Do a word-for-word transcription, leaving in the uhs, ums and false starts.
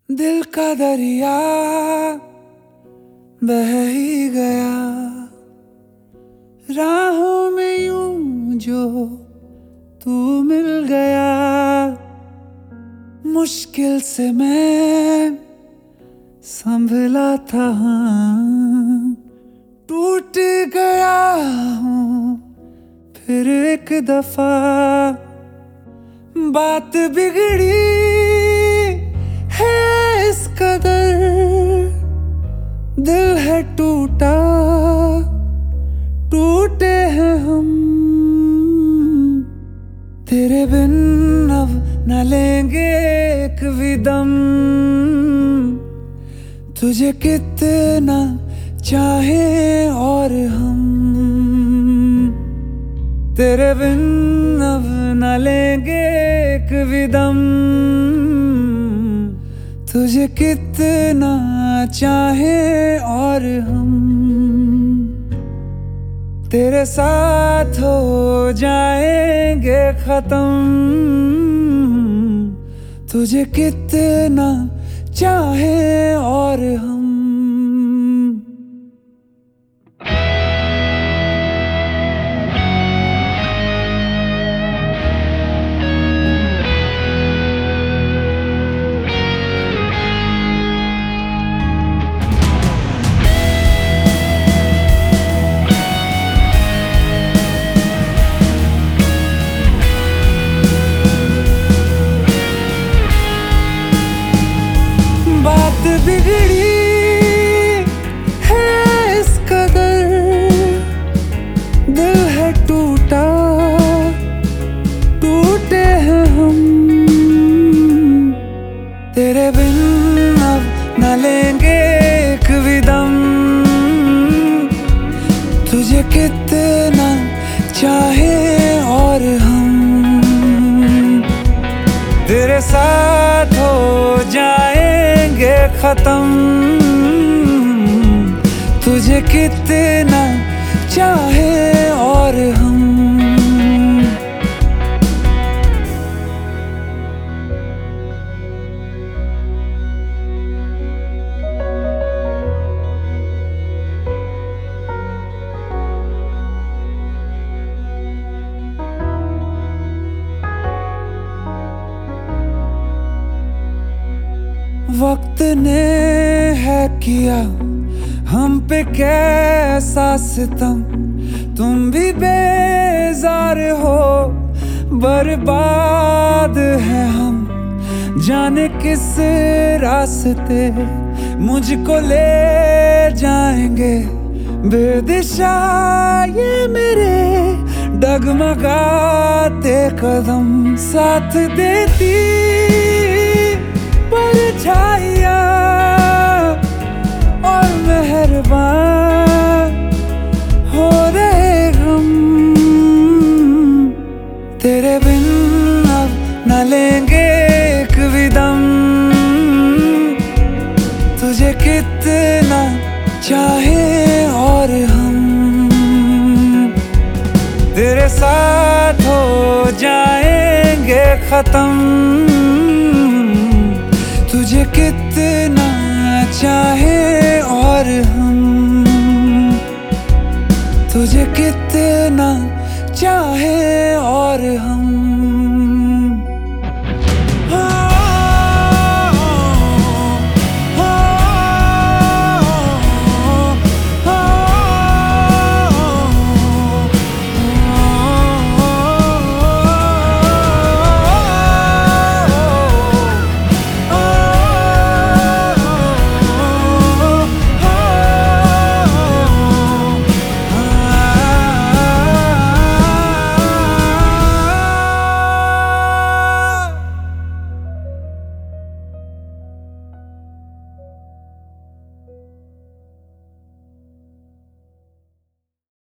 दिल का दरिया बह ही गया राहों में यूं जो तू मिल गया। मुश्किल से मैं संभला था, हाँ, टूट गया हूँ फिर एक दफा। बात बिगड़ी है इस कदर, दिल है टूटा, टूटे हैं हम। तेरे बिन अब न लेंगे एक भी दम, तुझे कितना चाहे और हम। तेरे बिन अब न लेंगे एक भी दम, तुझे कितना चाहे और हम। तेरे साथ हो जाएंगे खत्म, तुझे कितना चाहे और हम। बात बिगड़ी है इस कदर, दिल है टूटा, टूटे हैं हम। तेरे बिन अब न लेंगे एक भी दम, तुझे कितना चाहे और हम। तेरे साथ हो जाएंगे खत्म, तुझे कितना चाहे और हम। वक्त ने है किया हम पे कैसा सितम, तुम भी बेजार हो, बर्बाद है हम। जाने किस रास्ते मुझको ले जाएंगे बेदिशा ये मेरे डगमगाते कदम। साथ देती परछाइयाँ और मेहरबान हो रहे हम। तेरे बिन अब न लेंगे एक भी दम, तुझे कितना चाहे और हम। तेरे साथ हो जाएंगे खत्म, तुझे कितना चाहे और हम। तुझे कितना चाहे और हम।